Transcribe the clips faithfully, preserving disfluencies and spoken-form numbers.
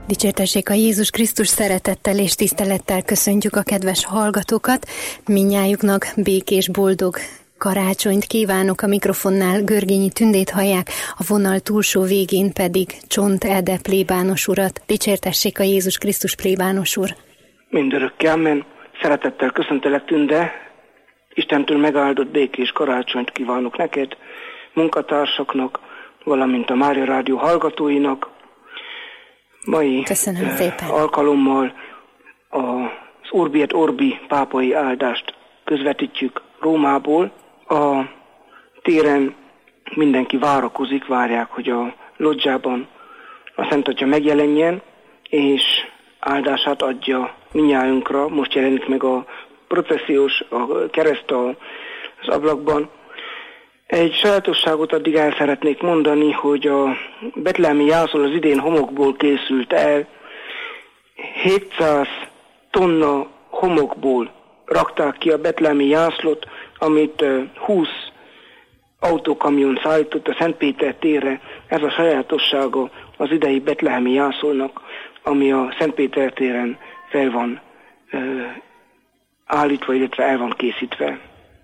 Dicsértessék a Jézus Krisztus, szeretettel és tisztelettel köszöntjük a kedves hallgatókat. Mindnyájuknak békés, boldog karácsonyt kívánok. A mikrofonnál Görgényi Tündét hallják, a vonal túlsó végén pedig Csont Ede plébános urat. Dicsértessék a Jézus Krisztus, plébános úr. Mindörökké, amen. Szeretettel köszöntelek, Tünde. Istentől megáldott békés karácsonyt kívánok neked, munkatársaknak, valamint a Mária Rádió hallgatóinak. Mai uh, alkalommal az Urbi et Orbi pápai áldást közvetítjük Rómából. A téren mindenki várakozik, várják, hogy a lodzsában a Szent Atya megjelenjen, és áldását adja mindnyájunkra. Most jelenik meg a processziós a kereszt az ablakban. Egy sajátosságot addig el szeretnék mondani, hogy a betlehemi jászol az idén homokból készült el. hétszáz tonna homokból rakták ki a betlehemi jászlót, amit húsz autókamion szállított a Szentpéter térre. Ez a sajátossága az idei betlehemi jászolnak, ami a Szentpéter téren fel van állítva, illetve el van készítve.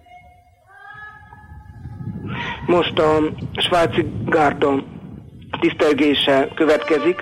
Most a svájci gárda tisztelgése következik.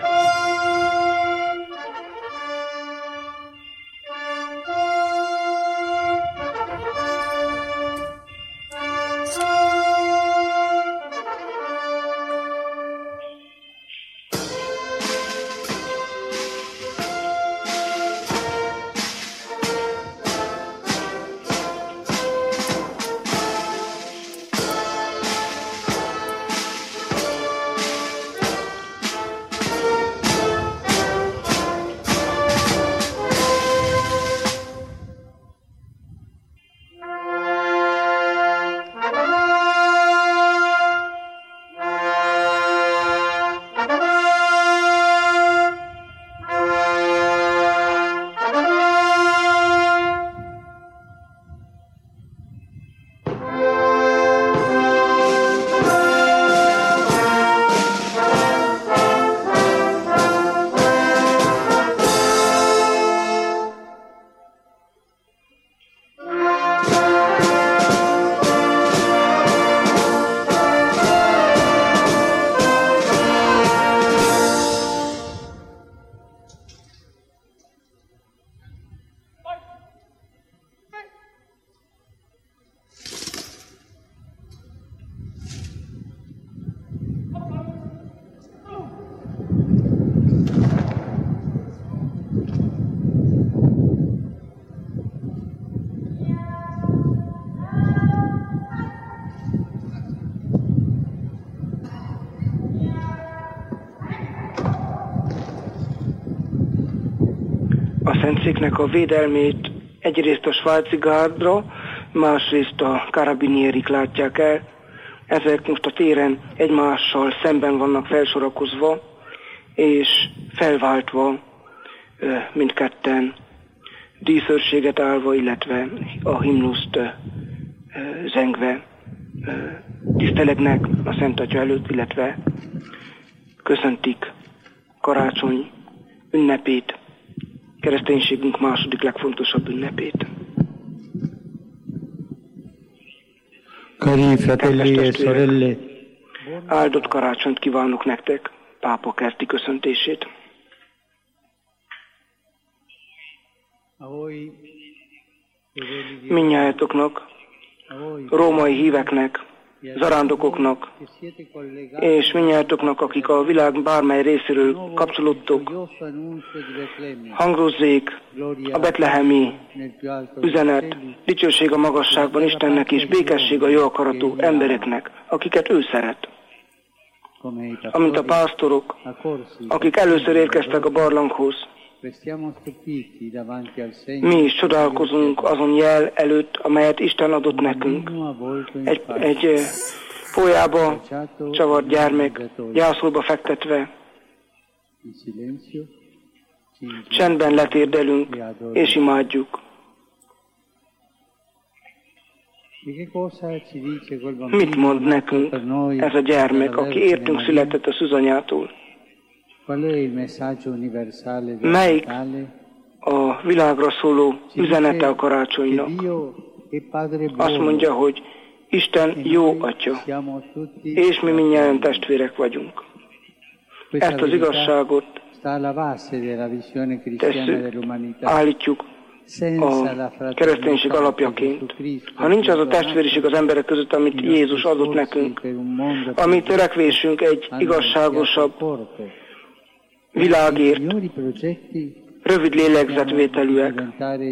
Szentszéknek a védelmét egyrészt a svájci gárdra, másrészt a karabinierik látják el. Ezek most a téren egymással szemben vannak felsorakozva, és felváltva mindketten díszőrséget állva, illetve a himnuszt zengve tisztelegnek a Szent Atya előtt, illetve köszöntik karácsony ünnepét, kereszténységünk második legfontosabb ünnepét. Cari fratelli e sorelle, áldott karácsonyt kívánok nektek, pápa kerti köszöntését. Mindnyájatoknak, római híveknek, zarándokoknak, és mindnyájatoknak, akik a világ bármely részéről kapcsolódtok, hangrozzék a betlehemi üzenet, dicsőség a magasságban Istennek, és békesség a jó akaratú embereknek, akiket ő szeret. Amint a pásztorok, akik először érkeztek a barlanghoz, mi is csodálkozunk azon jel előtt, amelyet Isten adott nekünk. Egy, egy folyába csavart gyermek, gyászolba fektetve, csendben letérdelünk és imádjuk. Mit mond nekünk ez a gyermek, aki értünk született a szűzanyától? Melyik a világra szóló üzenete a karácsonynak? Azt mondja, hogy Isten jó Atya, és mi mindnyájan testvérek vagyunk. Ezt az igazságot tesszük, állítjuk a kereszténység alapjaként. Ha nincs az a testvériség az emberek között, amit Jézus adott nekünk, a mi törekvésünk egy igazságosabb világért, rövid lélegzetvételűek,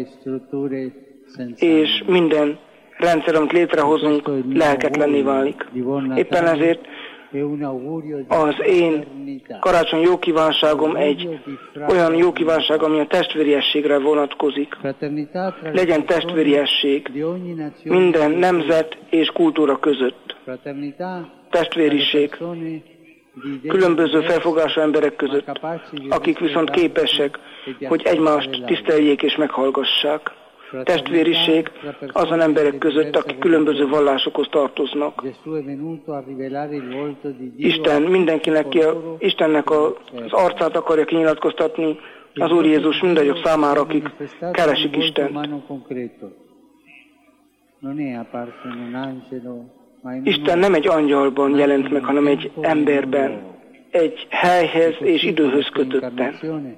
és minden rendszer, amit létrehozunk, lelketlenné válik. Éppen ezért az én karácsony jó kívánságom egy olyan jó kívánság, ami a testvériességre vonatkozik. Legyen testvériesség minden nemzet és kultúra között. Testvériség különböző felfogású emberek között, akik viszont képesek, hogy egymást tiszteljék és meghallgassák. Testvériség azon emberek között, akik különböző vallásokhoz tartoznak. Isten mindenkinek, ki a, Istennek a, az arcát akarja kinyilatkoztatni az Úr Jézus mindazok számára, akik keresik Istent. Isten nem egy angyalban jelent meg, hanem egy emberben, egy helyhez és időhöz kötötten.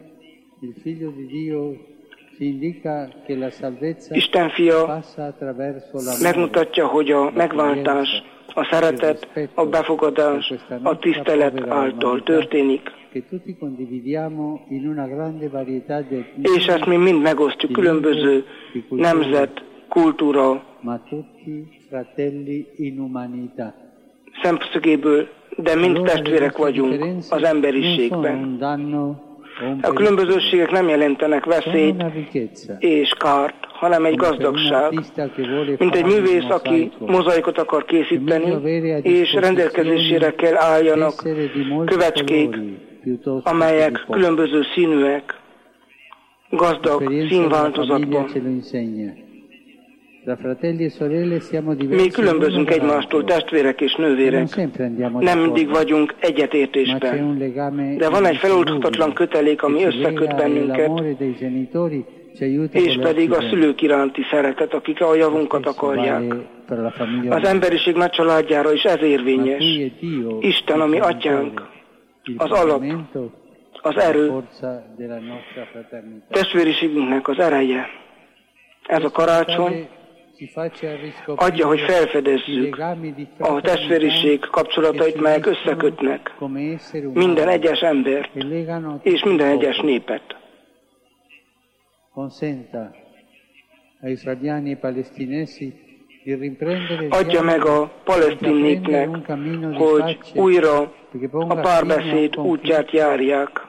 Isten fia megmutatja, hogy a megváltás, a szeretet, a befogadás, a tisztelet által történik. És ezt mi mind megosztjuk különböző nemzet, kultúra szemszögéből, de mind testvérek vagyunk az emberiségben. A különbözőségek nem jelentenek veszélyt és kárt, hanem egy gazdagság. Mint egy művész, aki mozaikot akar készíteni, és rendelkezésére kell álljanak kövecskék, amelyek különböző színűek, gazdag színváltozatban. Mi különbözünk egymástól, testvérek és nővérek. Nem mindig vagyunk egyetértésben. De van egy feloldhatatlan kötelék, ami összeköt bennünket, és pedig a szülők iránti szeretet, akik a javunkat akarják. Az emberiség nagy családjára is ez érvényes. Isten, a mi atyánk, az alap, az erő, testvériségünknek az ereje. Ez a karácsony adja, hogy felfedezzük a testvériség kapcsolatait, melyek összekötnek minden egyes embert és minden egyes népet. Adja meg a palesztin népnek, hogy újra a párbeszéd útját járják.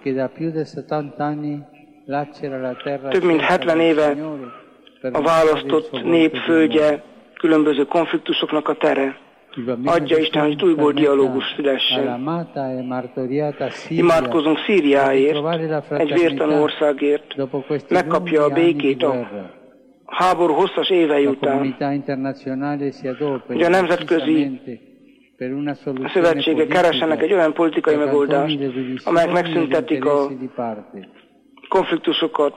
Több mint hetven éve a választott nép földje különböző konfliktusoknak a tere. Adja Isten, hogy újból dialógus szülessen. Imádkozunk Szíriáért, egy vértanú országért, megkapja a békét a háború hosszas évei után, hogy a nemzetközi szövetségek keressenek egy olyan politikai megoldást, amelyek megszüntetik a konfliktusokat,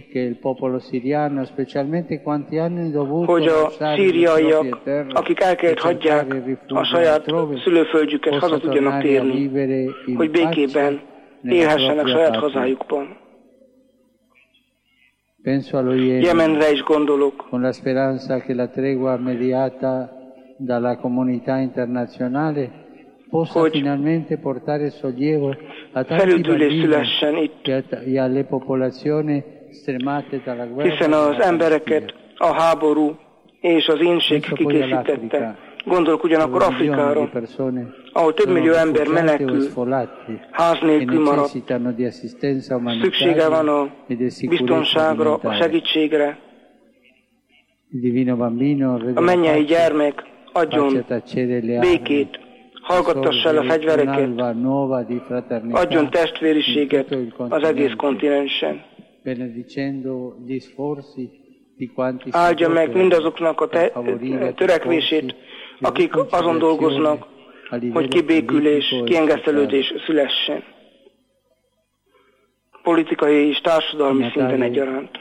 hogy a szíriaiak, akik el kellett hagyják a saját szülőföldjüket, haza tudjanak térni, hogy békében élhessenek saját hazájukban. Jemenre is gondolok. Hogy felüdülés szülessen itt, hiszen az embereket a háború és az ínség kikészítette. Gondolok ugyanakkor Afrikára, ahol több millió ember menekül, ház nélkül maradt. Szüksége van a biztonságra, a segítségre. A mennyei gyermek adjon békét, hallgattassa el a fegyvereket, adjon testvériséget az egész kontinensen. Áldja meg mindazoknak a te- törekvését, akik azon dolgoznak, hogy kibékülés, kiengesztelődés szülessen. politikai és társadalmi szinten egyaránt.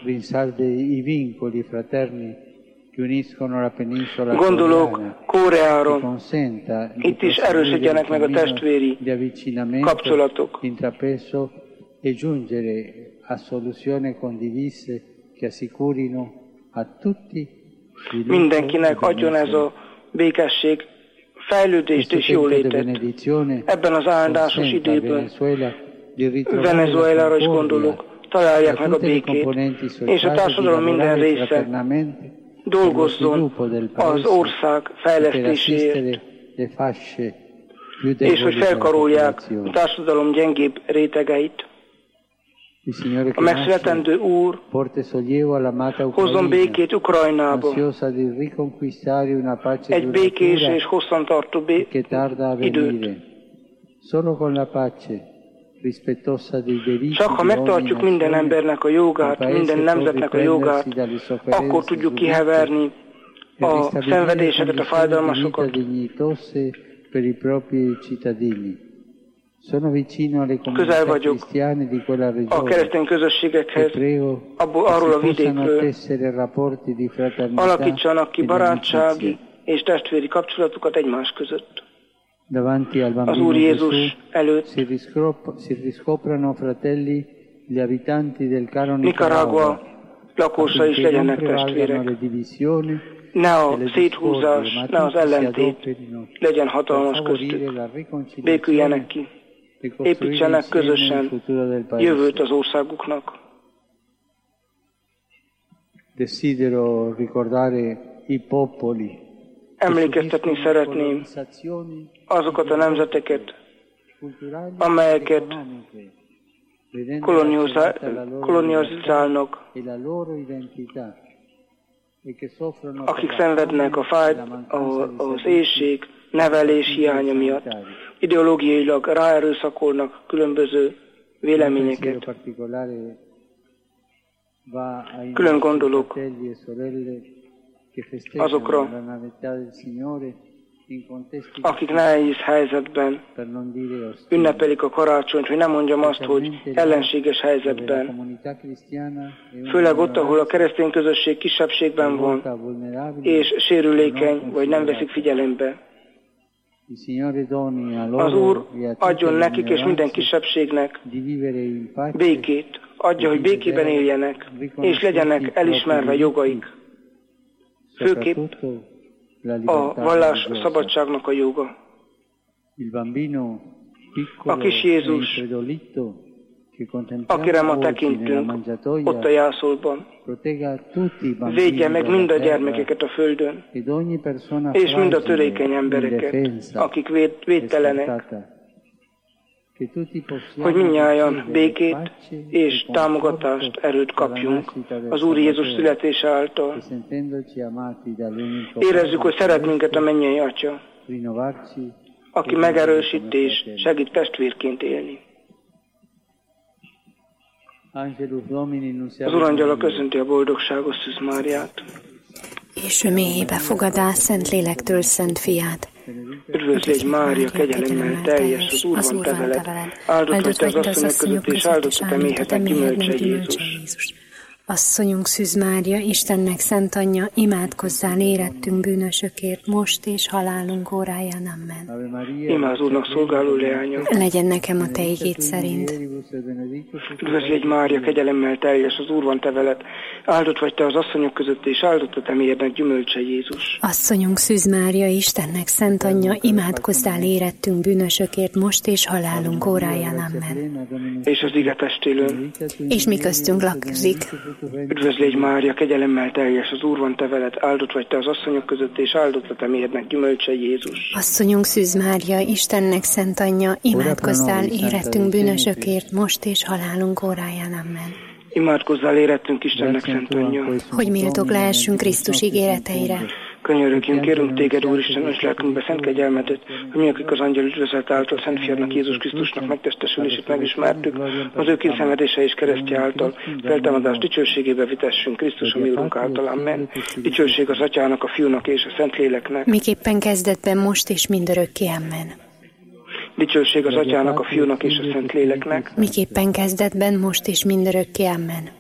Gondolok Koreára, itt is erősödjenek meg a testvéri kapcsolatok. E giungere a soluzioni condivise che assicurino a tutti mindenkinek adjon ez a békesség fejlődést és jólétet. Ebben az áldásos időben Venezuelára is gondolok, találják meg a békét, és a társadalom minden része dolgozzon az ország fejlesztéséért, és hogy felkarolják a társadalom gyengébb rétegeit. A megszületendő Úr hozzon békét Ukrajnába, egy békés és hosszantartó bé- időt. Csak ha megtartjuk minden embernek a jogát, minden nemzetnek a jogát, akkor tudjuk kiheverni a szenvedéseket, a fájdalmasokat. Közel vagyok a keresztény közösségekhez, abból, arról a vidékről. Alakítsanak ki barátsági és testvéri kapcsolatokat egymás között. Az Úr Jézus előtt Nicaragua lakosai is legyenek testvérek. Ne a széthúzás, ne az ellentét legyen hatalmas köztük. Béküljenek ki. Építsenek közösen jövőt az országuknak. Emlékeztetni szeretném azokat a nemzeteket, amelyeket kolonializálnak, akik szenvednek a fáj, az éhség, nevelés hiánya miatt. Ideológiailag ráerőszakolnak különböző véleményeket. Külön gondolok azokra, akik nehéz helyzetben ünnepelik a karácsonyt, hogy nem mondjam azt, hogy ellenséges helyzetben, főleg ott, ahol a keresztény közösség kisebbségben van, és sérülékeny, vagy nem veszik figyelembe. Az Úr adjon nekik és minden kisebbségnek békét, adja, hogy békében éljenek, és legyenek elismerve jogaik. Főképp a vallás szabadságnak a joga. A kis Jézus, akire ma tekintünk, ott a jászolban, védje meg mind a gyermekeket a földön, és mind a törékeny embereket, akik véd, védtelenek, hogy mindnyájan békét és támogatást, erőt kapjunk az Úr Jézus születése által. Érezzük, hogy szeret minket a mennyei Atya, aki megerősít és segít testvérként élni. Az Urangyala köszönti a boldogságos Szűz Máriát. És ő mélyébe fogadás Szent Lélektől Szent Fiát. Üdvözlégy Mária, kegyelemmel teljes, az Úr van te veled. Áldott vagy te az asszonyok között, és áldott a te méhetek gyümölcse Jézus. Asszonyunk Szűz Mária, Istennek szent anyja, imádkozzál érettünk bűnösökért, most és halálunk óráján. Amen. Íme az Úrnak szolgáló leánya. Legyen nekem a te igéd szerint. Üdvözlégy Mária, kegyelemmel teljes, az Úr van te veled. Áldott vagy te az asszonyok között, és áldott a te méhednek gyümölcse Jézus. Asszonyunk Szűz Mária, Istennek szent anyja, imádkozzál érettünk bűnösökért, most és halálunk óráján. Amen. És az ige testélőn. És mi köztünk lakzik. Üdvözlégy Mária, kegyelemmel teljes, az Úr van te veled, áldott vagy te az asszonyok között, és áldott a te méhednek gyümölcse Jézus. Asszonyunk Szűz Mária, Istennek szent anyja, imádkozzál érettünk bűnösökért, most és halálunk óráján. Amen. Imádkozzál érettünk Istennek szent anyja, hogy méltók lehessünk Krisztus ígéreteire. Könyörögjünk, kérünk téged, Úristen, és lelkünkbe szent kegyelmedet, hogy mi, akik az angyal üdvözlet által Szent Fiadnak, Jézus Krisztusnak megtestesülését megismertük, az ő készenvedése és keresztje által feltámadás dicsőségébe vitessünk Krisztus, a mi Úrunk által. Amen. Dicsőség az Atyának, a Fiúnak és a Szentléleknek. Miképpen kezdetben, most és mindörökké. Amen. Dicsőség az Atyának, a Fiúnak és a Szentléleknek. Miképpen kezdetben, most és mindörökké. Amen.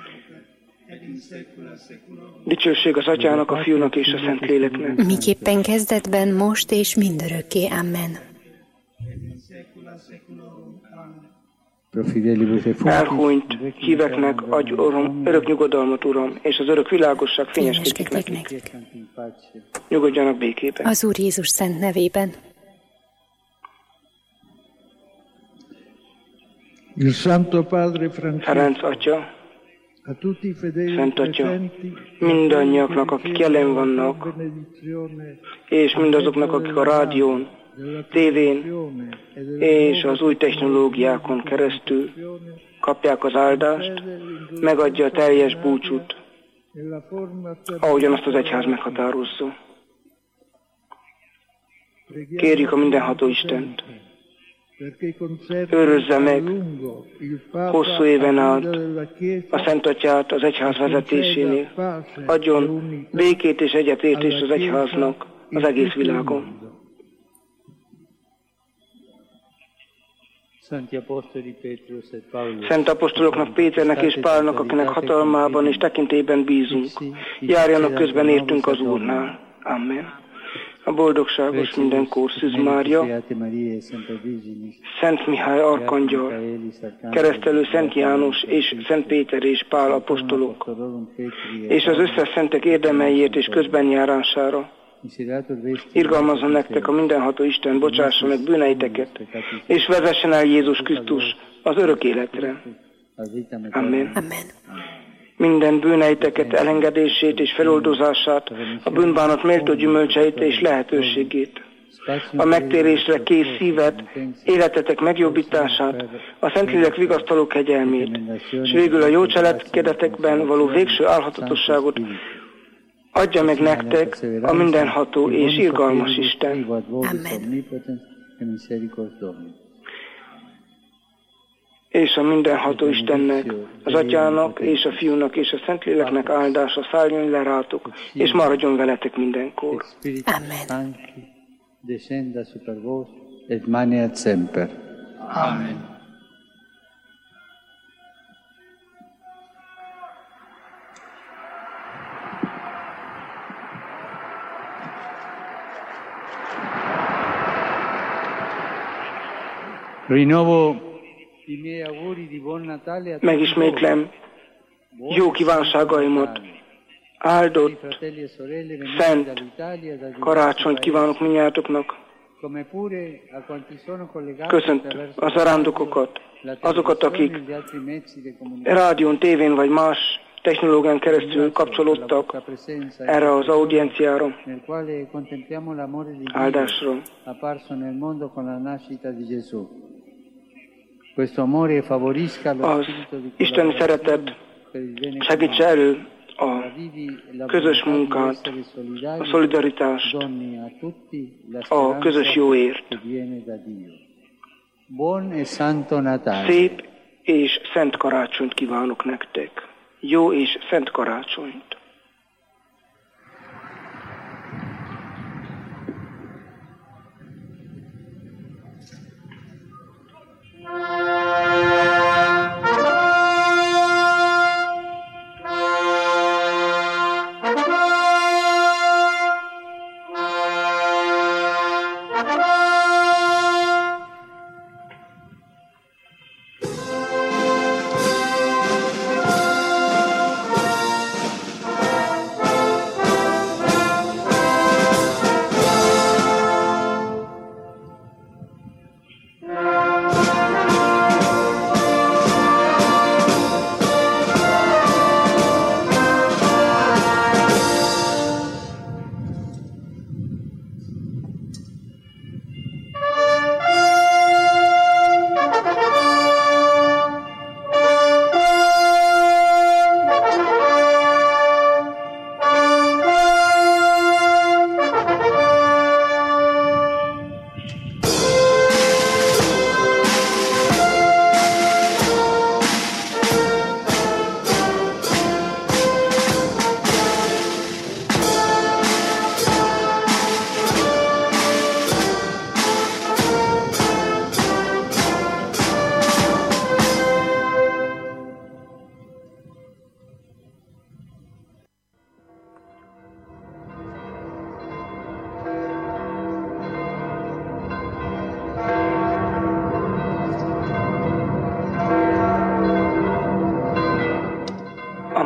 Dicsőség az Atyának, a Fiúnak és a Szentléleknek. Miképpen kezdetben, most és mindörökké. Amen. Elhunyt híveknek adj orom, örök nyugodalmat, Uram, és az örök világosság fényeskedjék nekik. Nyugodjanak békében. Az Úr Jézus szent nevében. Il Santo Padre Francesco, Ferenc Atya, a tutti i fedeli Szent Atya, presenti, mindannyiaknak, akik jelen vannak, és mindazoknak, akik a rádión, tévén és az új technológiákon keresztül kapják az áldást, megadja a teljes búcsút, ahogyan azt az egyház meghatározza. Kérjük a mindenható Istent, őrözze meg hosszú éven át a Szent Atyát az egyház vezetésénél, adjon békét és egyetértést az egyháznak az egész világon. Szent apostoloknak, Péternek és Pálnak, akinek hatalmában és tekintélyben bízunk, járjanak közben értünk az Úrnál. Amen. A boldogságos mindenkor Szűz Mária, Szent Mihály Arkangyal, keresztelő Szent János és Szent Péter és Pál apostolok, és az összes szentek érdemeiért és közbenjárására, irgalmazzon nektek a mindenható Isten, bocsássa meg bűneiteket, és vezessen el Jézus Krisztus az örök életre. Amen. Amen. Minden bűneiteket, elengedését és feloldozását, a bűnbánat méltó gyümölcseit és lehetőségét, a megtérésre kész szívet, életetek megjobbítását, a Szentlélek vigasztaló kegyelmét, és végül a jó cselekedetekben való végső álhatatosságot adja meg nektek a mindenható és irgalmas Isten. Amen. És a mindenható Istennek, az Atyának és a Fiúnak és a Szentléleknek áldása szálljon le rátok, és maradjon veletek mindenkor. Amen. Descenda super vos et maneat semper. Amen. Rinnovo Megismétlem jó kívánságaimat, áldott, szent karácsonyt kívánok mindnyájatoknak. Köszöntöm az zarándokokat, azokat, akik rádión, tévén vagy más technológián keresztül kapcsolódtak erre az audienciára, áldásra. Az isteni szeretet segítse elő a közös munkát, a szolidaritást, a közös jóért. Szép és szent karácsonyt kívánok nektek. Jó és szent karácsonyt.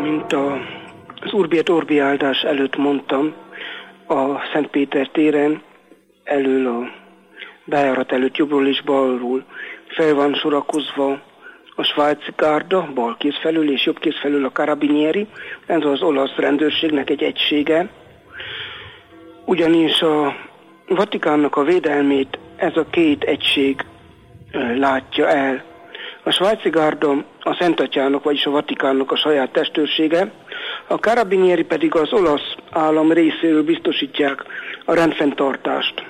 mint a, az Urbi et Orbi áldás előtt mondtam, a Szent Péter téren elől a bejárat előtt jobbról és balról fel van sorakozva a svájci gárda, bal kéz felül és jobb kéz felül a carabinieri, ez az olasz rendőrségnek egy egysége. Ugyanis a Vatikánnak a védelmét ez a két egység látja el. A svájci gárda a Szent Atyának, vagyis a Vatikánnak a saját testőrsége, a carabinieri pedig az olasz állam részéről biztosítják a rendfenntartást.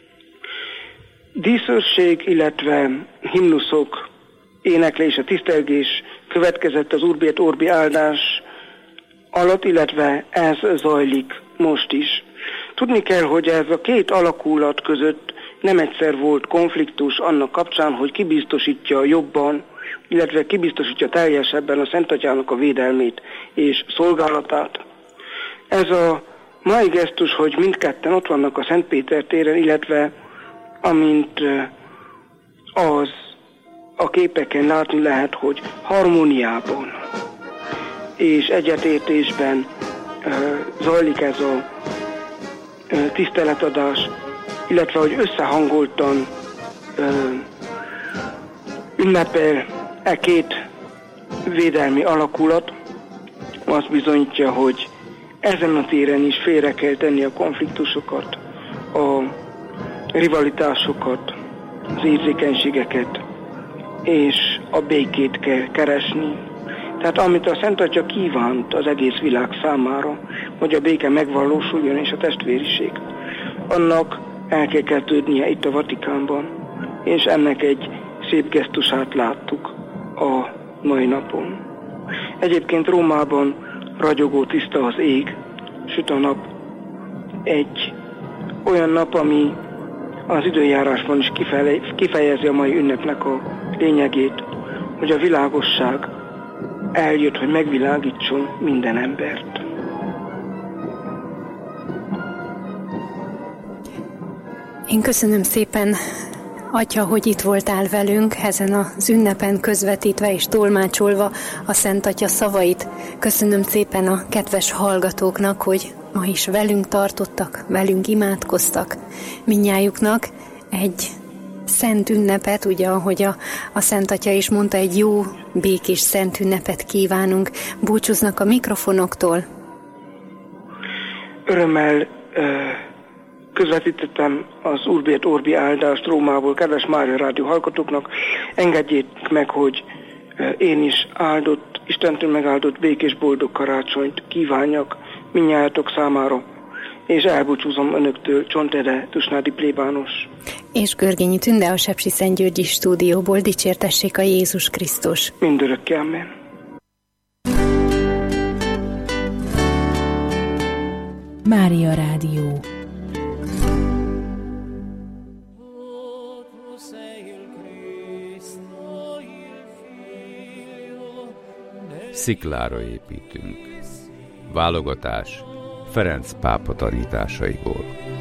Díszőrség, illetve himnuszok éneklése, tisztelgés következett az Urbi et Orbi áldás alatt, illetve ez zajlik most is. Tudni kell, hogy ez a két alakulat között nem egyszer volt konfliktus annak kapcsán, hogy ki biztosítja jobban, illetve ki biztosítja teljesebben a Szent Atyának a védelmét és szolgálatát. Ez a mai gesztus, hogy mindketten ott vannak a Szent Péter téren, illetve amint az a képeken látni lehet, hogy harmóniában és egyetértésben zajlik ez a tiszteletadás, illetve hogy összehangoltan ünnepel e két védelmi alakulat, azt bizonyítja, hogy ezen a téren is félre kell tenni a konfliktusokat, a rivalitásokat, az érzékenységeket, és a békét kell keresni. Tehát amit a Szent Atya kívánt az egész világ számára, hogy a béke megvalósuljon és a testvériség, annak el kell kezdődnie itt a Vatikánban, és ennek egy szép gesztusát láttuk a mai napon. Egyébként Rómában ragyogó tiszta az ég, süt a nap, egy olyan nap, ami az időjárásban is kifejezi a mai ünnepnek a lényegét, hogy a világosság eljött, hogy megvilágítson minden embert. Én köszönöm szépen, Atya, hogy itt voltál velünk ezen az ünnepen közvetítve és tolmácsolva a Szent Atya szavait. Köszönöm szépen a kedves hallgatóknak, hogy ma is velünk tartottak, velünk imádkoztak. Mindnyájuknak egy szent ünnepet, ugye, ahogy a, a Szent Atya is mondta, egy jó, békés szent ünnepet kívánunk. Búcsúznak a mikrofonoktól. Örömmel közvetítettem az Urbi et Orbi áldást Rómából, kedves Mária Rádió hallgatóknak. Engedjék meg, hogy én is áldott, Istentől megáldott békés boldog karácsonyt kívánjak mindnyájatok számára, és elbúcsúzom önöktől, Csontede Tusnádi plébános. És Görgényi Tünde a Sepsiszentgyörgyi stúdióból. Dicsértessék a Jézus Krisztus. Mindörökké, amen. Mária Rádió. Sziklára építünk. Válogatás Ferenc pápa tanításaiból.